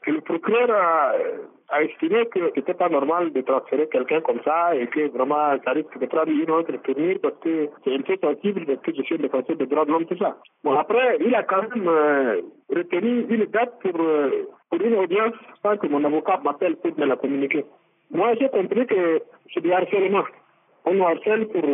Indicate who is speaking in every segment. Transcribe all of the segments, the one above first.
Speaker 1: Et le procureur a estimé que c'était pas normal de transférer quelqu'un comme ça et que vraiment ça risque de prendre une autre tournure parce que c'est un peu sensible parce que je suis le défenseur des droits de l'homme, tout ça. Bon, après, il a quand même retenu une date pour une audience sans que mon avocat m'appelle pour me la communiquer. Moi, j'ai compris que c'est du harcèlement. On nous harcèle pour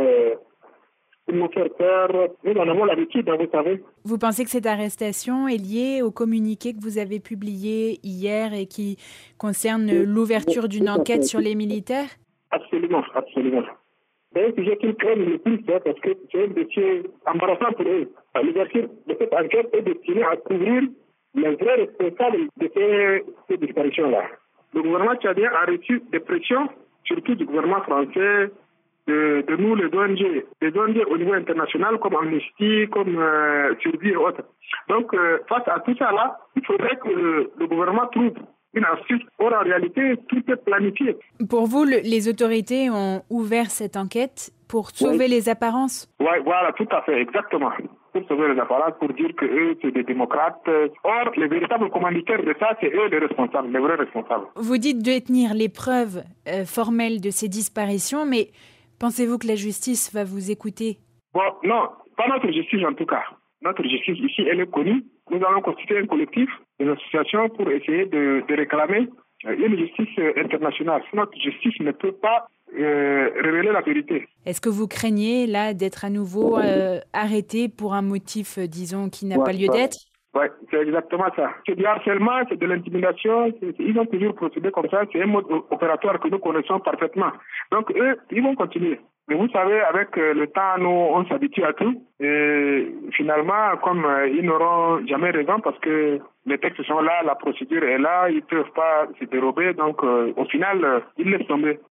Speaker 1: nous faire peur. Nous en avons l'habitude, vous savez.
Speaker 2: Vous pensez que cette arrestation est liée au communiqué que vous avez publié hier et qui concerne l'ouverture d'une enquête sur les militaires?
Speaker 1: Absolument, absolument. C'est un sujet qu'ils craignent le plus, parce que c'est un dossier embarrassant pour eux. L'ouverture de cette enquête est destinée à couvrir les vrais responsables de ces disparitions-là. Le gouvernement tchadien a reçu des pressions, surtout du gouvernement français, de nous, les ONG au niveau international, comme Amnesty, comme Survie et autres. Donc, face à tout ça là, il faudrait que le gouvernement trouve une astuce. Or, en réalité, tout est planifié.
Speaker 2: Pour vous, les autorités ont ouvert cette enquête pour sauver les apparences?
Speaker 1: Oui, voilà, tout à fait, exactement. Pour sauver les apparences, pour dire que eux, c'est des démocrates. Or, les véritables commanditaires de ça, c'est eux les responsables, les vrais responsables.
Speaker 2: Vous dites détenir les preuves formelles de ces disparitions, mais pensez-vous que la justice va vous écouter?
Speaker 1: Bon, non, pas notre justice en tout cas. Notre justice ici, elle est connue. Nous allons constituer un collectif, une association pour essayer de réclamer une justice internationale. Notre justice ne peut pas révéler la vérité.
Speaker 2: Est-ce que vous craignez là d'être à nouveau arrêté pour un motif, disons, qui n'a pas lieu d'être?
Speaker 1: Oui, c'est exactement ça. C'est du harcèlement, c'est de l'intimidation. Ils ont toujours procédé comme ça. C'est un mode opératoire que nous connaissons parfaitement. Donc, eux, ils vont continuer. Mais vous savez, avec le temps, nous, on s'habitue à tout. Et finalement, comme ils n'auront jamais raison parce que les textes sont là, la procédure est là, ils ne peuvent pas se dérober. Donc, au final, ils laissent tomber.